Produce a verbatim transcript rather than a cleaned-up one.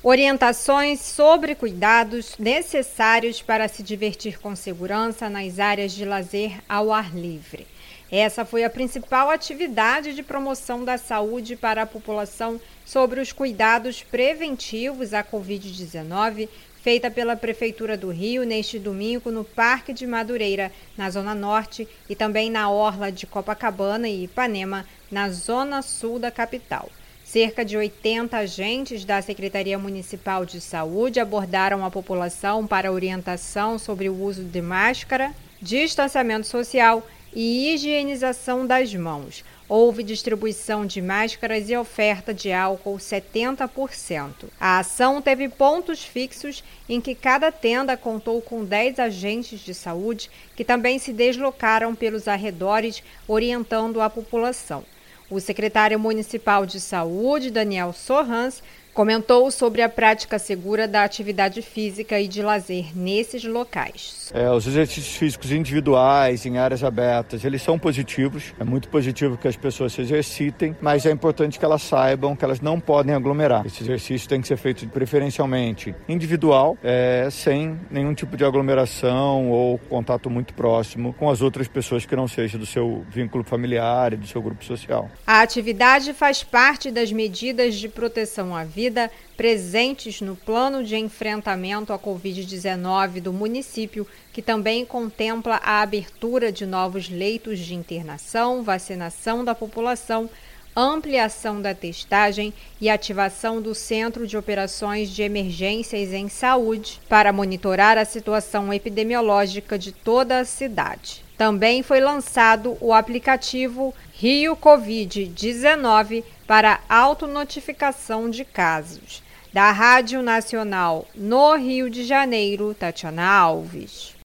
Orientações sobre cuidados necessários para se divertir com segurança nas áreas de lazer ao ar livre. Essa foi a principal atividade de promoção da saúde para a população sobre os cuidados preventivos à covid dezenove, feita pela Prefeitura do Rio neste domingo no Parque de Madureira, na Zona Norte, e também na Orla de Copacabana e Ipanema, na Zona Sul da capital. Cerca de oitenta agentes da Secretaria Municipal de Saúde abordaram a população para orientação sobre o uso de máscara, distanciamento social e higienização das mãos. Houve distribuição de máscaras e oferta de álcool setenta por cento. A ação teve pontos fixos em que cada tenda contou com dez agentes de saúde que também se deslocaram pelos arredores orientando a população. O secretário municipal de saúde, Daniel Sorrans, comentou sobre a prática segura da atividade física e de lazer nesses locais. É, os exercícios físicos individuais, em áreas abertas, eles são positivos. É muito positivo que as pessoas se exercitem, mas é importante que elas saibam que elas não podem aglomerar. Esse exercício tem que ser feito preferencialmente individual, é, sem nenhum tipo de aglomeração ou contato muito próximo com as outras pessoas que não seja do seu vínculo familiar e do seu grupo social. A atividade faz parte das medidas de proteção à vida presentes no plano de enfrentamento à covid dezenove do município, que também contempla a abertura de novos leitos de internação, vacinação da população, ampliação da testagem e ativação do Centro de Operações de Emergências em Saúde para monitorar a situação epidemiológica de toda a cidade. Também foi lançado o aplicativo Rio covid dezenove para autonotificação de casos. Da Rádio Nacional no Rio de Janeiro, Tatiana Alves.